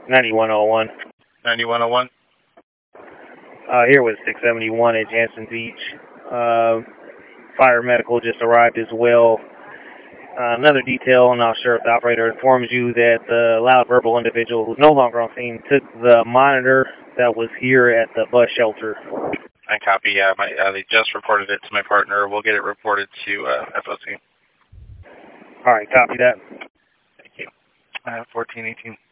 9101. 9101. Here with 671 at Jansen Beach. Fire medical just arrived as well. Another detail, I'm not sure if the operator informs you that the loud verbal individual who's no longer on scene took the monitor that was here at the bus shelter. I copy. They just reported it to my partner. We'll get it reported to FOC. All right, copy that. Thank you. 1418.